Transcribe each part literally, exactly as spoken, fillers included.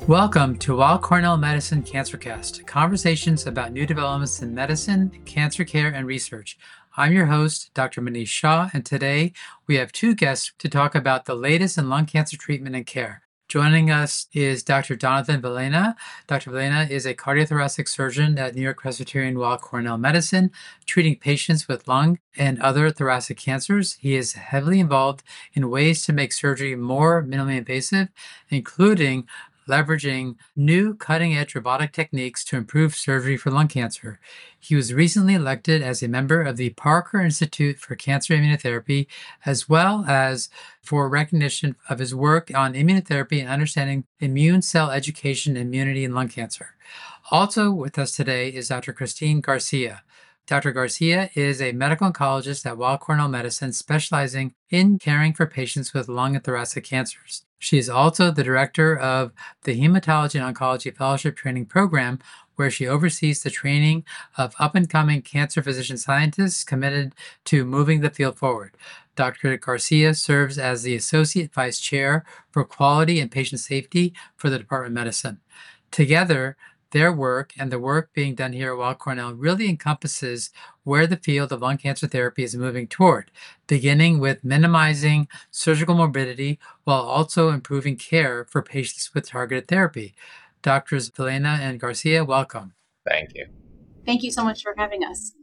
Welcome to Weill Cornell Medicine CancerCast, conversations about new developments in medicine, cancer care, and research. I'm your host, Doctor Manish Shah, and today we have two guests to talk about the latest in lung cancer treatment and care. Joining us is Doctor Jonathan Vilhena. Doctor Vilhena is a cardiothoracic surgeon at New York Presbyterian Weill Cornell Medicine, treating patients with lung and other thoracic cancers. He is heavily involved in ways to make surgery more minimally invasive, including leveraging new cutting-edge robotic techniques to improve surgery for lung cancer. He was recently elected as a member of the Parker Institute for Cancer Immunotherapy, as well as for recognition of his work on immunotherapy and understanding immune cell education and immunity in lung cancer. Also with us today is Doctor Christine Garcia. Doctor Garcia is a medical oncologist at Weill Cornell Medicine, specializing in caring for patients with lung and thoracic cancers. She is also the director of the Hematology and Oncology Fellowship Training Program, where she oversees the training of up-and-coming cancer physician scientists committed to moving the field forward. Doctor Garcia serves as the Associate Vice Chair for Quality and Patient Safety for the Department of Medicine. Together, their work and the work being done here at Weill Cornell really encompasses where the field of lung cancer therapy is moving toward, beginning with minimizing surgical morbidity while also improving care for patients with targeted therapy. Doctors Vilhena and Garcia, welcome. Thank you. Thank you so much for having us.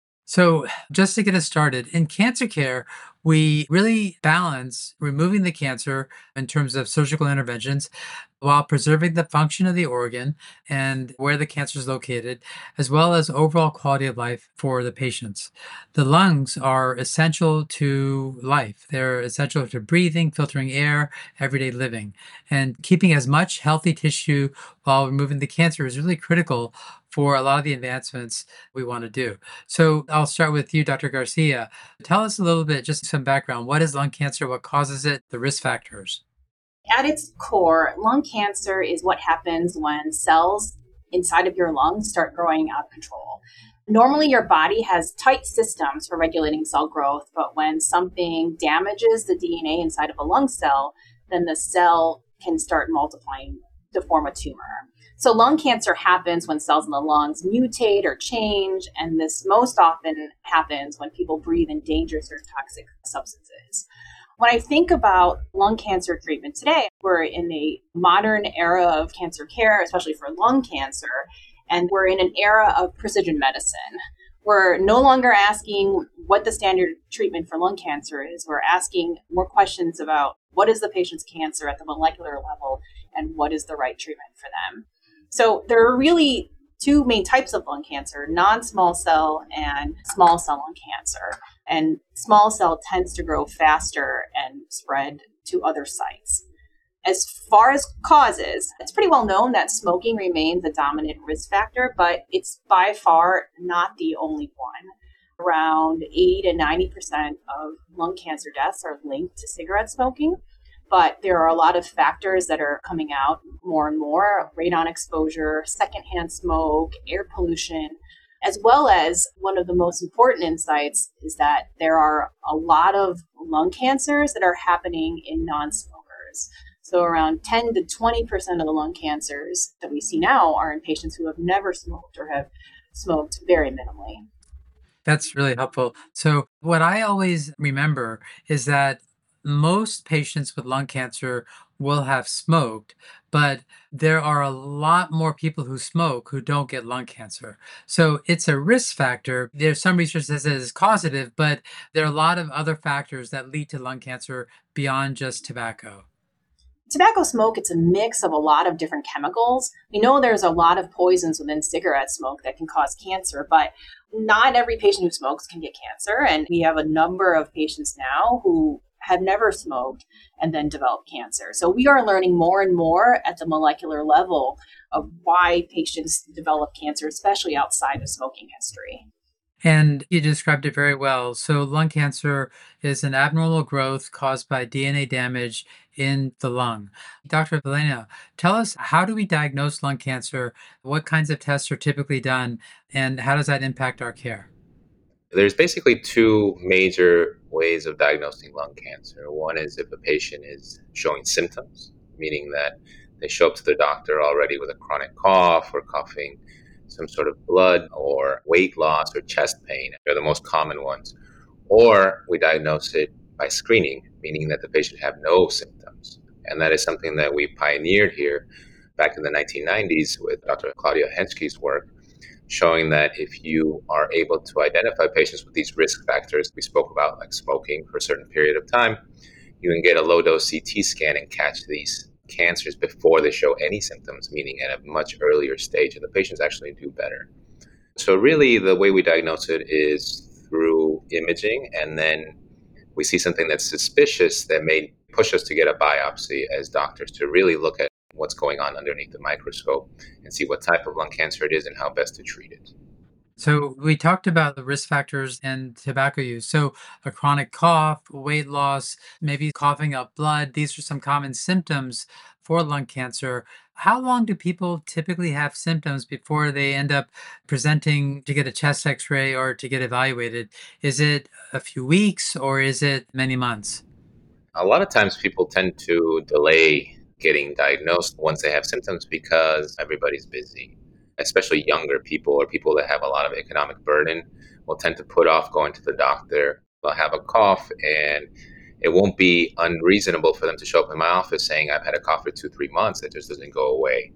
So just to get us started, in cancer care, we really balance removing the cancer in terms of surgical interventions while preserving the function of the organ and where the cancer is located, as well as overall quality of life for the patients. The lungs are essential to life. They're essential to breathing, filtering air, everyday living. And keeping as much healthy tissue while removing the cancer is really critical for a lot of the advancements we want to do. So I'll start with you, Doctor Garcia. Tell us a little bit, just some background. What is lung cancer? What causes it? The risk factors? At its core, lung cancer is what happens when cells inside of your lungs start growing out of control. Normally, your body has tight systems for regulating cell growth, but when something damages the D N A inside of a lung cell, then the cell can start multiplying to form a tumor. So lung cancer happens when cells in the lungs mutate or change, and this most often happens when people breathe in dangerous or toxic substances. When I think about lung cancer treatment today, we're in a modern era of cancer care, especially for lung cancer, and we're in an era of precision medicine. We're no longer asking what the standard treatment for lung cancer is. We're asking more questions about what is the patient's cancer at the molecular level and what is the right treatment for them. So there are really two main types of lung cancer, non-small cell and small cell lung cancer. And small cell tends to grow faster and spread to other sites. As far as causes, it's pretty well known that smoking remains a dominant risk factor, but it's by far not the only one. Around eighty to ninety percent of lung cancer deaths are linked to cigarette smoking. But there are a lot of factors that are coming out more and more: radon exposure, secondhand smoke, air pollution, as well as one of the most important insights is that there are a lot of lung cancers that are happening in non-smokers. So around ten to twenty percent of the lung cancers that we see now are in patients who have never smoked or have smoked very minimally. That's really helpful. So what I always remember is that most patients with lung cancer will have smoked, but there are a lot more people who smoke who don't get lung cancer. So it's a risk factor. There's some research that says it's causative, but there are a lot of other factors that lead to lung cancer beyond just tobacco. Tobacco smoke, it's a mix of a lot of different chemicals. We know there's a lot of poisons within cigarette smoke that can cause cancer, but not every patient who smokes can get cancer. And we have a number of patients now who have never smoked and then develop cancer. So we are learning more and more at the molecular level of why patients develop cancer, especially outside of smoking history. And you described it very well. So lung cancer is an abnormal growth caused by D N A damage in the lung. Doctor Vilhena, tell us, how do we diagnose lung cancer? What kinds of tests are typically done, and how does that impact our care? There's basically two major ways of diagnosing lung cancer. One is if a patient is showing symptoms, meaning that They show up to the doctor already with a chronic cough or coughing, some sort of blood or weight loss or chest pain. They're the most common ones. Or we diagnose it by screening, meaning that the patient have no symptoms. And that is something that we pioneered here back in the nineteen nineties with Doctor Claudia Henschke's work, showing that if you are able to identify patients with these risk factors we spoke about, like smoking for a certain period of time, you can get a low-dose C T scan and catch these cancers before they show any symptoms, meaning at a much earlier stage, and the patients actually do better. So really, the way we diagnose it is through imaging, and then we see something that's suspicious that may push us to get a biopsy as doctors to really look at what's going on underneath the microscope and see what type of lung cancer it is and how best to treat it. So we talked about the risk factors and tobacco use. So a chronic cough, weight loss, maybe coughing up blood, these are some common symptoms for lung cancer. How long do people typically have symptoms before they end up presenting to get a chest x-ray or to get evaluated? Is it a few weeks or is it many months? A lot of times people tend to delay getting diagnosed once they have symptoms because everybody's busy. Especially younger people or people that have a lot of economic burden will tend to put off going to the doctor. They'll have a cough, and it won't be unreasonable for them to show up in my office saying, I've had a cough for two, three months, it just doesn't go away.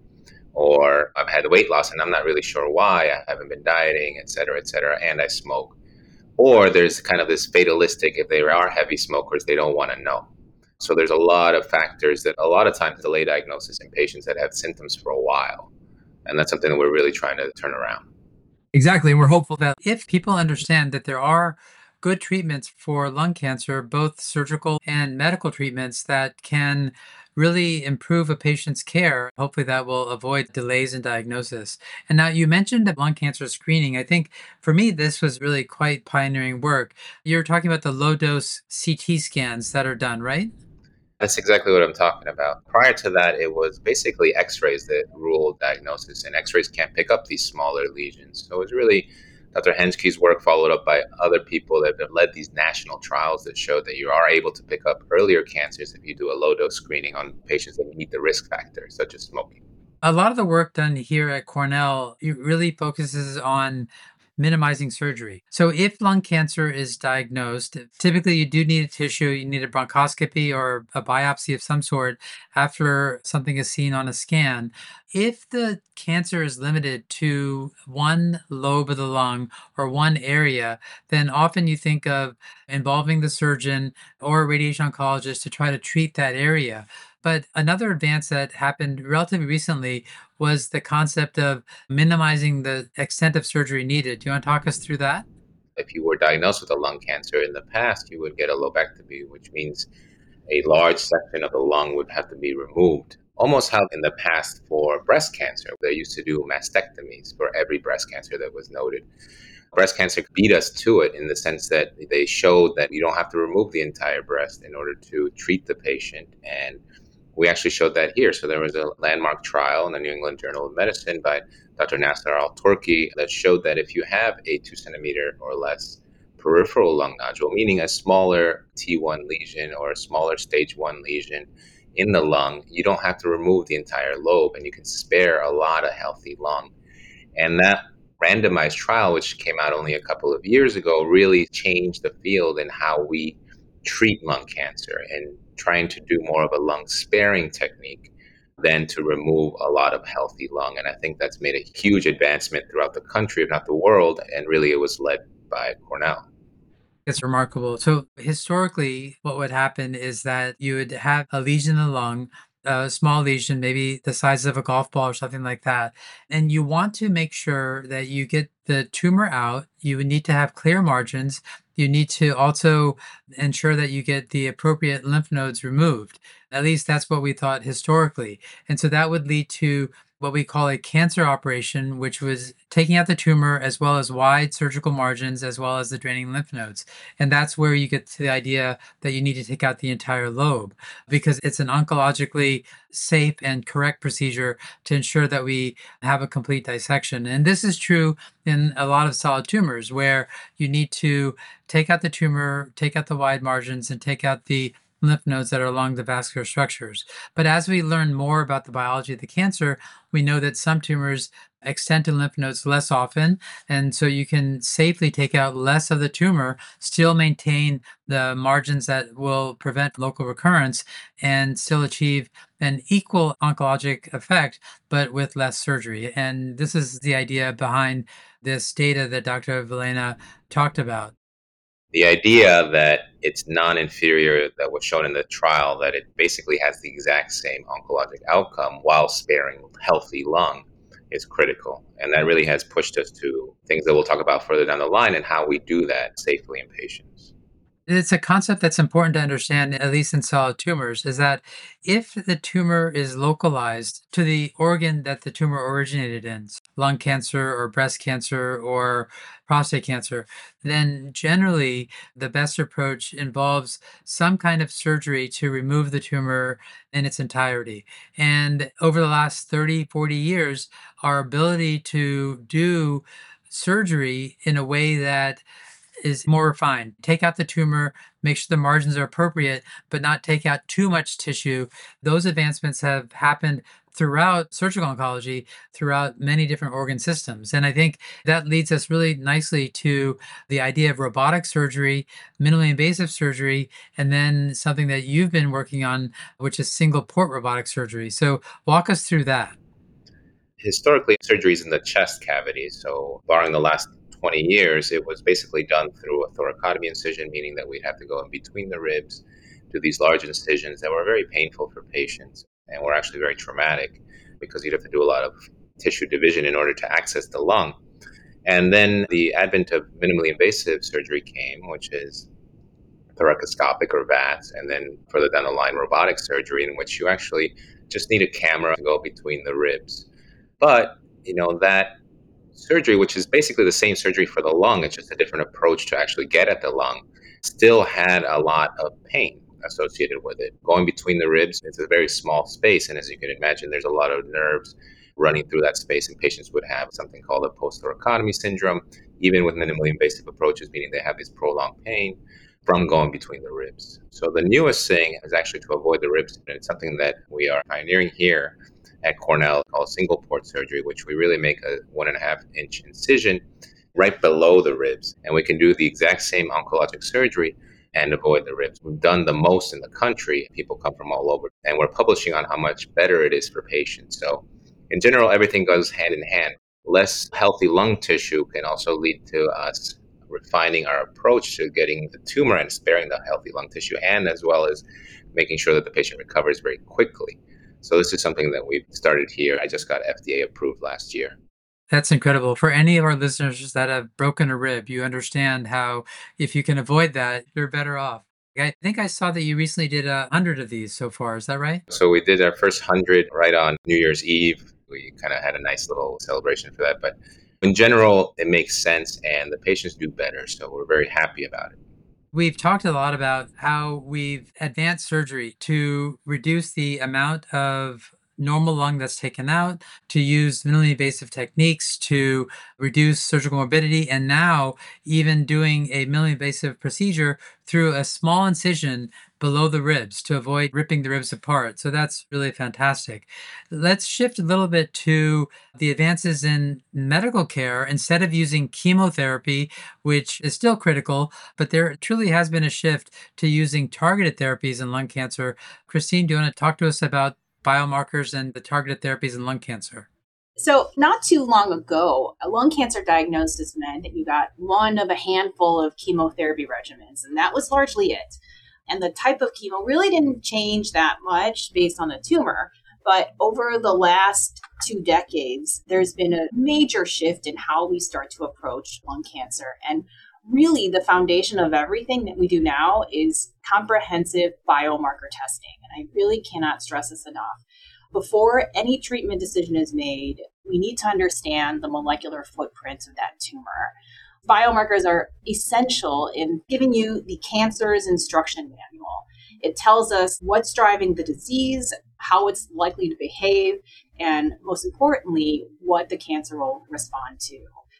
Or I've had weight loss and I'm not really sure why, I haven't been dieting, et cetera, et cetera, and I smoke. Or there's kind of this fatalistic, if they are heavy smokers, they don't want to know. So there's a lot of factors that a lot of times delay diagnosis in patients that have symptoms for a while. And that's something that we're really trying to turn around. Exactly. And we're hopeful that if people understand that there are good treatments for lung cancer, both surgical and medical treatments that can really improve a patient's care, hopefully that will avoid delays in diagnosis. And now you mentioned lung cancer screening. I think for me, this was really quite pioneering work. You're talking about the low dose C T scans that are done, right? That's exactly what I'm talking about. Prior to that, it was basically x-rays that ruled diagnosis, and x-rays can't pick up these smaller lesions. So it was really Doctor Henschke's work followed up by other people that have led these national trials that showed that you are able to pick up earlier cancers if you do a low-dose screening on patients that meet the risk factors, such as smoking. A lot of the work done here at Cornell, it really focuses on minimizing surgery. So if lung cancer is diagnosed, typically you do need a tissue, you need a bronchoscopy or a biopsy of some sort after something is seen on a scan. If the cancer is limited to one lobe of the lung or one area, then often you think of involving the surgeon or a radiation oncologist to try to treat that area. But another advance that happened relatively recently was the concept of minimizing the extent of surgery needed. Do you want to talk us through that? If you were diagnosed with a lung cancer in the past, you would get a lobectomy, which means a large section of the lung would have to be removed. Almost how in the past for breast cancer, they used to do mastectomies for every breast cancer that was noted. Breast cancer beat us to it in the sense that they showed that you don't have to remove the entire breast in order to treat the patient. And we actually showed that here. So there was a landmark trial in the New England Journal of Medicine by Doctor Nasser Al-Turki that showed that if you have a two centimeter or less peripheral lung nodule, meaning a smaller T one lesion or a smaller stage one lesion in the lung, you don't have to remove the entire lobe and you can spare a lot of healthy lung. And that randomized trial, which came out only a couple of years ago, really changed the field in how we treat lung cancer and trying to do more of a lung sparing technique than to remove a lot of healthy lung. And I think that's made a huge advancement throughout the country, if not the world. And really, it was led by Cornell. It's remarkable. So historically, what would happen is that you would have a lesion in the lung, a small lesion, maybe the size of a golf ball or something like that. And you want to make sure that you get the tumor out. You would need to have clear margins. You need to also ensure that you get the appropriate lymph nodes removed. At least that's what we thought historically. And so that would lead to what we call a cancer operation, which was taking out the tumor as well as wide surgical margins, as well as the draining lymph nodes. And that's where you get to the idea that you need to take out the entire lobe because it's an oncologically safe and correct procedure to ensure that we have a complete dissection. And this is true in a lot of solid tumors where you need to take out the tumor, take out the wide margins, and take out the lymph nodes that are along the vascular structures. But as we learn more about the biology of the cancer, we know that some tumors extend to lymph nodes less often. And so you can safely take out less of the tumor, still maintain the margins that will prevent local recurrence, and still achieve an equal oncologic effect, but with less surgery. And this is the idea behind this data that Doctor Vilhena talked about. The idea that it's non-inferior that was shown in the trial, that it basically has the exact same oncologic outcome while sparing healthy lung, is critical. And that really has pushed us to things that we'll talk about further down the line and how we do that safely in patients. It's a concept that's important to understand, at least in solid tumors, is that if the tumor is localized to the organ that the tumor originated in, lung cancer or breast cancer or prostate cancer, then generally the best approach involves some kind of surgery to remove the tumor in its entirety. And over the last thirty, forty years, our ability to do surgery in a way that is more refined. Take out the tumor, make sure the margins are appropriate, but not take out too much tissue. Those advancements have happened throughout surgical oncology, throughout many different organ systems. And I think that leads us really nicely to the idea of robotic surgery, minimally invasive surgery, and then something that you've been working on, which is single port robotic surgery. So walk us through that. Historically, surgeries in the chest cavity, so barring the last twenty years, it was basically done through a thoracotomy incision, meaning that we'd have to go in between the ribs, do these large incisions that were very painful for patients and were actually very traumatic because you'd have to do a lot of tissue division in order to access the lung. And then the advent of minimally invasive surgery came, which is thoracoscopic or V A T S, and then further down the line, robotic surgery, in which you actually just need a camera to go between the ribs. But, you know, that surgery, which is basically the same surgery for the lung, it's just a different approach to actually get at the lung, still had a lot of pain associated with it. Going between the ribs, it's a very small space, and as you can imagine, there's a lot of nerves running through that space, and patients would have something called a post-thoracotomy syndrome, even with minimally invasive approaches, meaning they have this prolonged pain from going between the ribs. So the newest thing is actually to avoid the ribs, and it's something that we are pioneering here at Cornell called single port surgery, which we really make a one and a half inch incision right below the ribs. And we can do the exact same oncologic surgery and avoid the ribs. We've done the most in the country. People come from all over, and we're publishing on how much better it is for patients. So in general, everything goes hand in hand. Less healthy lung tissue can also lead to us refining our approach to getting the tumor and sparing the healthy lung tissue, and as well as making sure that the patient recovers very quickly. So this is something that we've started here. I just got F D A approved last year. That's incredible. For any of our listeners that have broken a rib, you understand how if you can avoid that, you're better off. I think I saw that you recently did a hundred of these so far. Is that right? So we did our first hundred right on New Year's Eve. We kind of had a nice little celebration for that. But in general, it makes sense and the patients do better. So we're very happy about it. We've talked a lot about how we've advanced surgery to reduce the amount of normal lung that's taken out, to use minimally invasive techniques to reduce surgical morbidity, and now even doing a minimally invasive procedure through a small incision below the ribs to avoid ripping the ribs apart. So that's really fantastic. Let's shift a little bit to the advances in medical care. Instead of using chemotherapy, which is still critical, but there truly has been a shift to using targeted therapies in lung cancer. Christine, do you want to talk to us about biomarkers and the targeted therapies in lung cancer? So not too long ago, a lung cancer diagnosis meant that you got one of a handful of chemotherapy regimens, and that was largely it. And the type of chemo really didn't change that much based on the tumor. But over the last two decades, there's been a major shift in how we start to approach lung cancer. And really, the foundation of everything that we do now is comprehensive biomarker testing. And I really cannot stress this enough. Before any treatment decision is made, we need to understand the molecular footprint of that tumor. Biomarkers are essential in giving you the cancer's instruction manual. It tells us what's driving the disease, how it's likely to behave, and most importantly, what the cancer will respond to.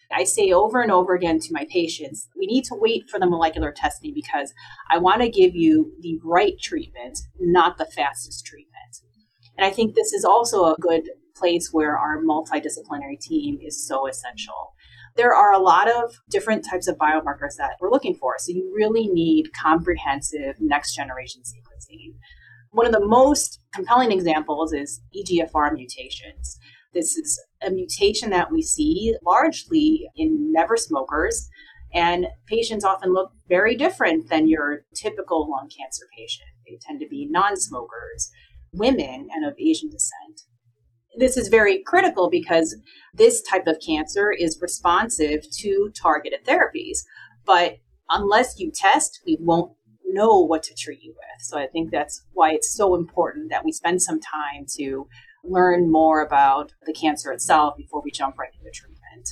I say over and over again to my patients, we need to wait for the molecular testing because I want to give you the right treatment, not the fastest treatment. And I think this is also a good place where our multidisciplinary team is so essential. There are a lot of different types of biomarkers that we're looking for. So you really need comprehensive next generation sequencing. One of the most compelling examples is E G F R mutations. This is a mutation that we see largely in never smokers, and patients often look very different than your typical lung cancer patient. They tend to be non-smokers, women, and of Asian descent. This is very critical because this type of cancer is responsive to targeted therapies. But unless you test, we won't know what to treat you with. So I think that's why it's so important that we spend some time to learn more about the cancer itself before we jump right into treatment.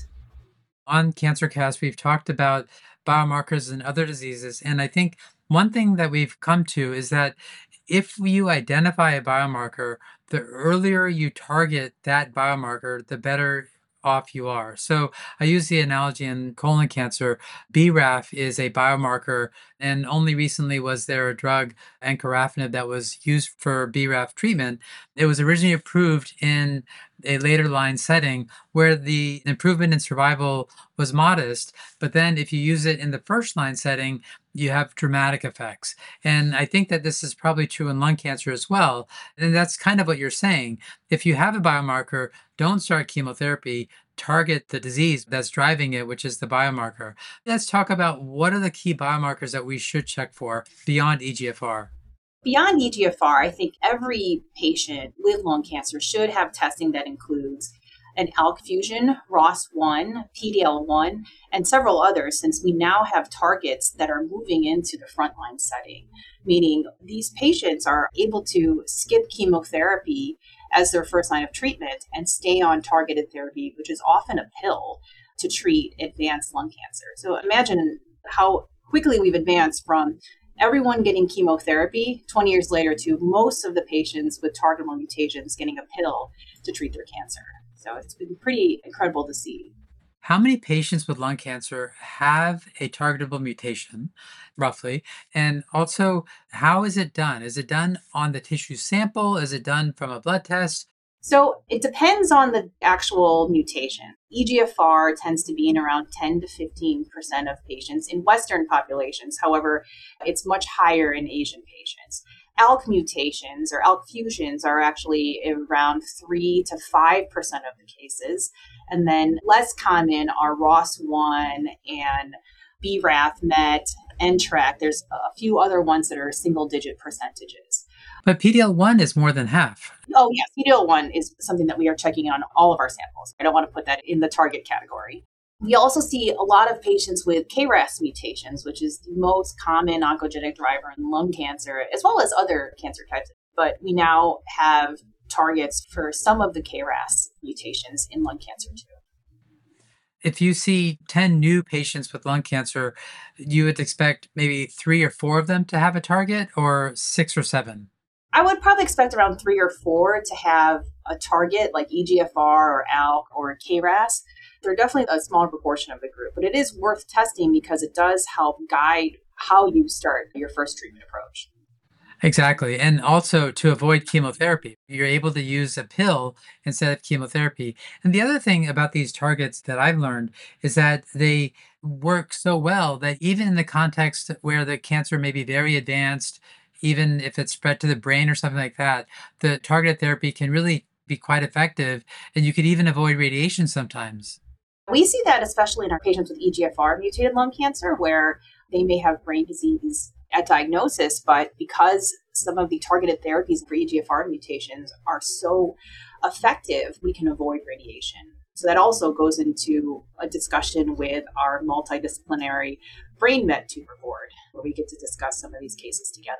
On CancerCast, we've talked about biomarkers and other diseases. And I think one thing that we've come to is that if you identify a biomarker, the earlier you target that biomarker, the better off you are. So I use the analogy in colon cancer. B R A F is a biomarker, and only recently was there a drug, encorafenib, that was used for B R A F treatment. It was originally approved in a later line setting where the improvement in survival was modest, but then if you use it in the first line setting, you have dramatic effects. And I think that this is probably true in lung cancer as well. And that's kind of what you're saying. If you have a biomarker, don't start chemotherapy, target the disease that's driving it, which is the biomarker. Let's talk about what are the key biomarkers that we should check for beyond E G F R. Beyond E G F R, I think every patient with lung cancer should have testing that includes an ALK fusion, R O S one, P D L one, and several others, since we now have targets that are moving into the frontline setting, meaning these patients are able to skip chemotherapy as their first line of treatment and stay on targeted therapy, which is often a pill to treat advanced lung cancer. So imagine how quickly we've advanced from everyone getting chemotherapy twenty years later to most of the patients with targetable mutations getting a pill to treat their cancer. So it's been pretty incredible to see. How many patients with lung cancer have a targetable mutation, roughly? And also, how is it done? Is it done on the tissue sample? Is it done from a blood test? So it depends on the actual mutation. E G F R tends to be in around ten to fifteen percent of patients in Western populations. However, it's much higher in Asian patients. ALK mutations or ALK fusions are actually around three to five percent of the cases. And then less common are R O S one and B R A F, M E T, N T R A C. There's a few other ones that are single digit percentages. But P D L one is more than half. Oh, yes. P D L one is something that we are checking on all of our samples. I don't want to put that in the target category. We also see a lot of patients with K R A S mutations, which is the most common oncogenic driver in lung cancer, as well as other cancer types. But we now have targets for some of the K R A S mutations in lung cancer too. If you see ten new patients with lung cancer, you would expect maybe three or four of them to have a target, or six or seven? I would probably expect around three or four to have a target like E G F R or ALK or K R A S. They're definitely a smaller proportion of the group, but it is worth testing because it does help guide how you start your first treatment approach. Exactly. And also to avoid chemotherapy, you're able to use a pill instead of chemotherapy. And the other thing about these targets that I've learned is that they work so well that even in the context where the cancer may be very advanced, even if it's spread to the brain or something like that, the targeted therapy can really be quite effective. And you could even avoid radiation sometimes. We see that especially in our patients with E G F R mutated lung cancer, where they may have brain disease at diagnosis, but because some of the targeted therapies for E G F R mutations are so effective, we can avoid radiation. So that also goes into a discussion with our multidisciplinary brain met tumor board, where we get to discuss some of these cases together.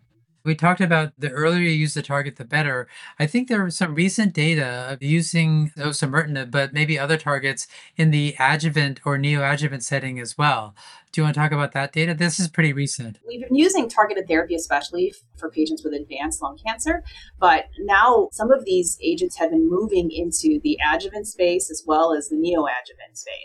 We talked about the earlier you use the target, the better. I think there was some recent data of using osimertinib, but maybe other targets in the adjuvant or neoadjuvant setting as well. Do you want to talk about that data? This is pretty recent. We've been using targeted therapy, especially for patients with advanced lung cancer, but now some of these agents have been moving into the adjuvant space as well as the neoadjuvant space.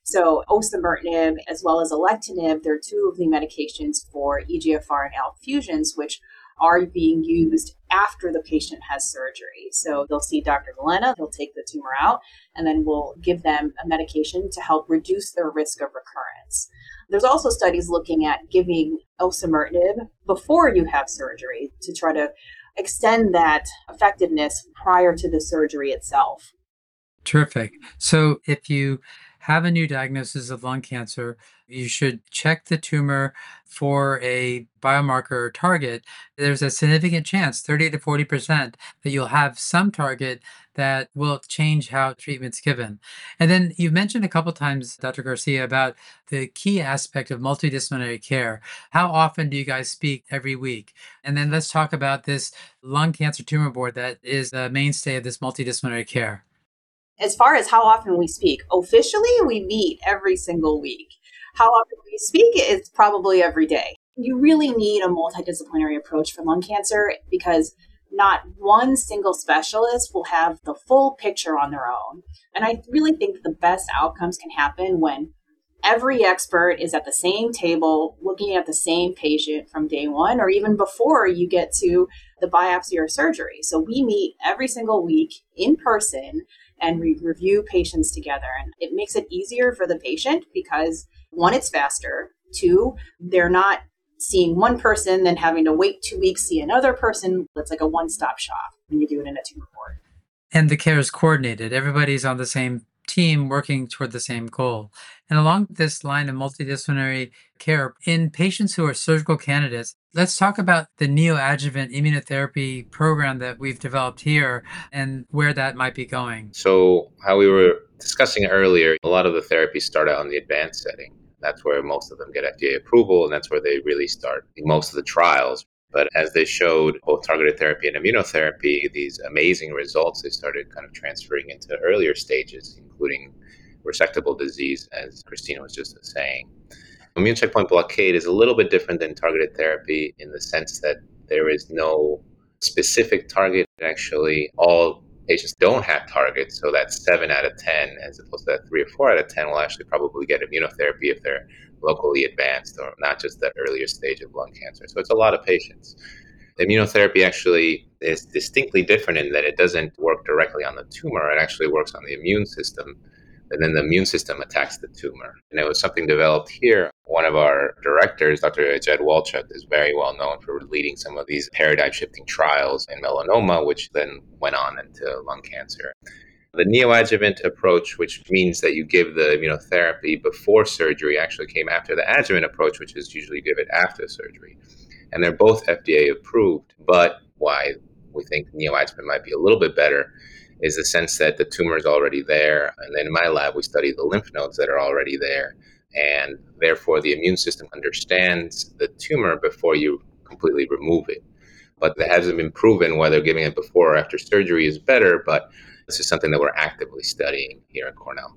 So osimertinib as well as alectinib, they're two of the medications for E G F R and ALK fusions, which are being used after the patient has surgery. So they'll see Doctor Valena, he'll take the tumor out, and then we'll give them a medication to help reduce their risk of recurrence. There's also studies looking at giving osimertinib before you have surgery to try to extend that effectiveness prior to the surgery itself. Terrific. So if you have a new diagnosis of lung cancer, you should check the tumor for a biomarker or target. There's a significant chance, thirty to forty percent, that you'll have some target that will change how treatment's given. And then you've mentioned a couple times, Doctor Garcia, about the key aspect of multidisciplinary care. How often do you guys speak every week? And then let's talk about this lung cancer tumor board that is the mainstay of this multidisciplinary care. As far as how often we speak, officially we meet every single week. How often we speak is probably every day. You really need a multidisciplinary approach for lung cancer because not one single specialist will have the full picture on their own. And I really think the best outcomes can happen when every expert is at the same table looking at the same patient from day one or even before you get to the biopsy or surgery. So we meet every single week in person and we review patients together. And it makes it easier for the patient because one, it's faster. Two, they're not seeing one person, then having to wait two weeks, see another person. It's like a one-stop shop when you do it in a tumor board. And the care is coordinated. Everybody's on the same team working toward the same goal. And along this line of multidisciplinary care, in patients who are surgical candidates, let's talk about the neoadjuvant immunotherapy program that we've developed here and where that might be going. So how we were discussing earlier, a lot of the therapies start out in the advanced setting. That's where most of them get F D A approval, and that's where they really start most of the trials. But as they showed both targeted therapy and immunotherapy, these amazing results, they started kind of transferring into earlier stages, including resectable disease, as Christina was just saying. Immune checkpoint blockade is a little bit different than targeted therapy in the sense that there is no specific target. Actually, all patients don't have targets, so that's seven out of ten, as opposed to that three or four out of ten will actually probably get immunotherapy if they're locally advanced or not just that earlier stage of lung cancer. So it's a lot of patients. Immunotherapy actually is distinctly different in that it doesn't work directly on the tumor. It actually works on the immune system, and then the immune system attacks the tumor. And it was something developed here. One of our directors, Doctor Jed Walchuk, is very well known for leading some of these paradigm-shifting trials in melanoma, which then went on into lung cancer. The neoadjuvant approach, which means that you give the immunotherapy before surgery, actually came after the adjuvant approach, which is usually give it after surgery. And they're both F D A approved, but why we think neoadjuvant might be a little bit better is the sense that the tumor is already there. And then in my lab, we study the lymph nodes that are already there. And therefore, the immune system understands the tumor before you completely remove it. But it hasn't been proven whether giving it before or after surgery is better, but this is something that we're actively studying here at Cornell.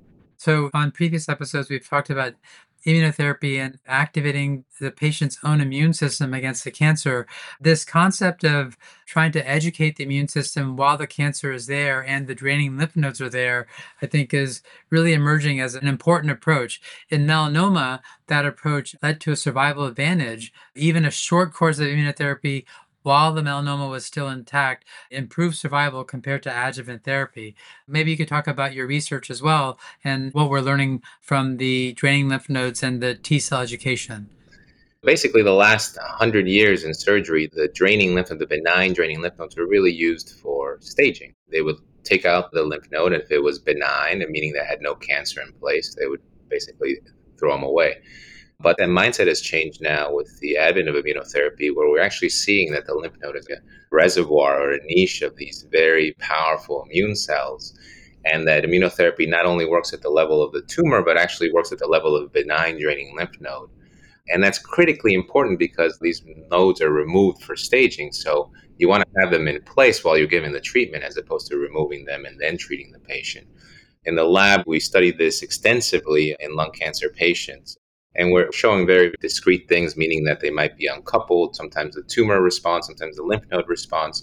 So on previous episodes, we've talked about immunotherapy and activating the patient's own immune system against the cancer. This concept of trying to educate the immune system while the cancer is there and the draining lymph nodes are there, I think is really emerging as an important approach. In melanoma, that approach led to a survival advantage. Even a short course of immunotherapy while the melanoma was still intact, improved survival compared to adjuvant therapy. Maybe you could talk about your research as well and what we're learning from the draining lymph nodes and the T-cell education. Basically, the last one hundred years in surgery, the draining lymph node, the benign draining lymph nodes were really used for staging. They would take out the lymph node, and if it was benign, meaning they had no cancer in place, they would basically throw them away. But that mindset has changed now with the advent of immunotherapy, where we're actually seeing that the lymph node is a reservoir or a niche of these very powerful immune cells, and that immunotherapy not only works at the level of the tumor, but actually works at the level of the benign draining lymph node. And that's critically important because these nodes are removed for staging. So you want to have them in place while you're giving the treatment as opposed to removing them and then treating the patient. In the lab, we studied this extensively in lung cancer patients. And we're showing very discrete things, meaning that they might be uncoupled. Sometimes the tumor responds, sometimes the lymph node responds.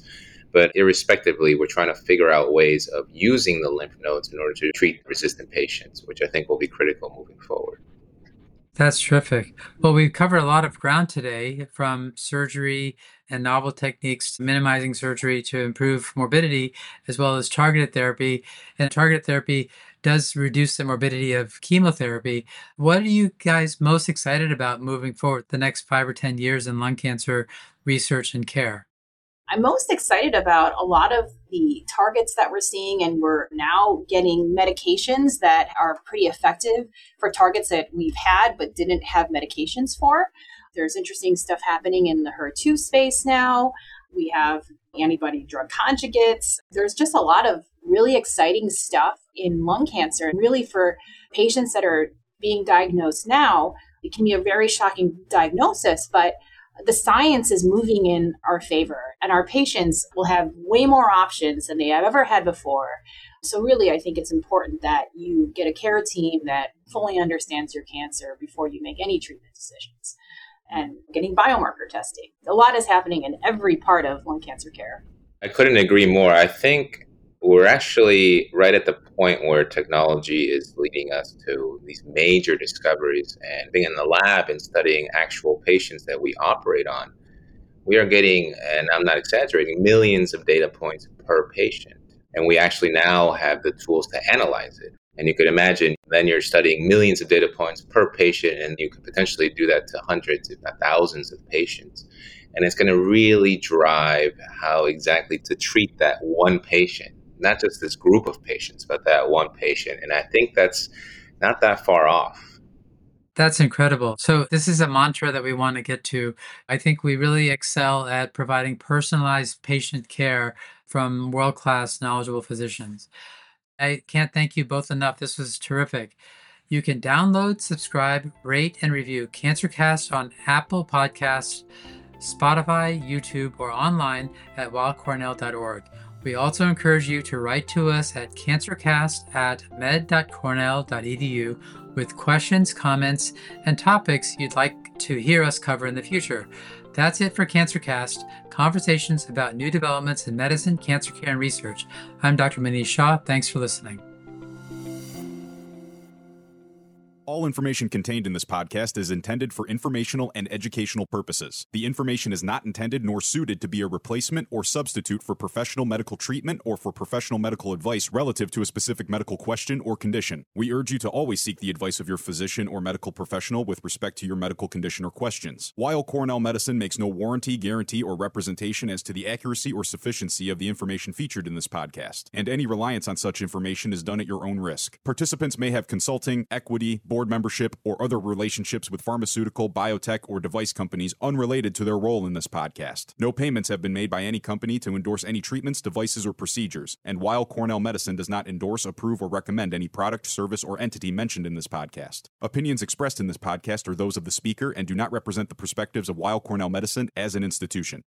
But irrespectively, we're trying to figure out ways of using the lymph nodes in order to treat resistant patients, which I think will be critical moving forward. That's terrific. Well, we've covered a lot of ground today, from surgery and novel techniques to minimizing surgery to improve morbidity, as well as targeted therapy. And targeted therapy does reduce the morbidity of chemotherapy. What are you guys most excited about moving forward the next five or ten years in lung cancer research and care? I'm most excited about a lot of the targets that we're seeing, and we're now getting medications that are pretty effective for targets that we've had but didn't have medications for. There's interesting stuff happening in the H E R two space now. We have antibody drug conjugates. There's just a lot of really exciting stuff in lung cancer. And really, for patients that are being diagnosed now, it can be a very shocking diagnosis, but the science is moving in our favor, and our patients will have way more options than they have ever had before. So really, I think it's important that you get a care team that fully understands your cancer before you make any treatment decisions. And getting biomarker testing. A lot is happening in every part of lung cancer care. I couldn't agree more. I think we're actually right at the point where technology is leading us to these major discoveries, and being in the lab and studying actual patients that we operate on, we are getting, and I'm not exaggerating, millions of data points per patient. And we actually now have the tools to analyze it. And you could imagine then you're studying millions of data points per patient, and you could potentially do that to hundreds, if not thousands of patients. And it's going to really drive how exactly to treat that one patient. Not just this group of patients, but that one patient. And I think that's not that far off. That's incredible. So this is a mantra that we want to get to. I think we really excel at providing personalized patient care from world-class knowledgeable physicians. I can't thank you both enough. This was terrific. You can download, subscribe, rate, and review CancerCast on Apple Podcasts, Spotify, YouTube, or online at weill cornell dot org. We also encourage you to write to us at cancercast at med dot cornell dot e d u with questions, comments, and topics you'd like to hear us cover in the future. That's it for CancerCast, conversations about new developments in medicine, cancer care, and research. I'm Doctor Manish Shah. Thanks for listening. All information contained in this podcast is intended for informational and educational purposes. The information is not intended nor suited to be a replacement or substitute for professional medical treatment or for professional medical advice relative to a specific medical question or condition. We urge you to always seek the advice of your physician or medical professional with respect to your medical condition or questions. Weill Cornell Medicine makes no warranty, guarantee, or representation as to the accuracy or sufficiency of the information featured in this podcast, and any reliance on such information is done at your own risk. Participants may have consulting, equity, board membership, or other relationships with pharmaceutical, biotech, or device companies unrelated to their role in this podcast. No payments have been made by any company to endorse any treatments, devices, or procedures, and Weill Cornell Medicine does not endorse, approve, or recommend any product, service, or entity mentioned in this podcast. Opinions expressed in this podcast are those of the speaker and do not represent the perspectives of Weill Cornell Medicine as an institution.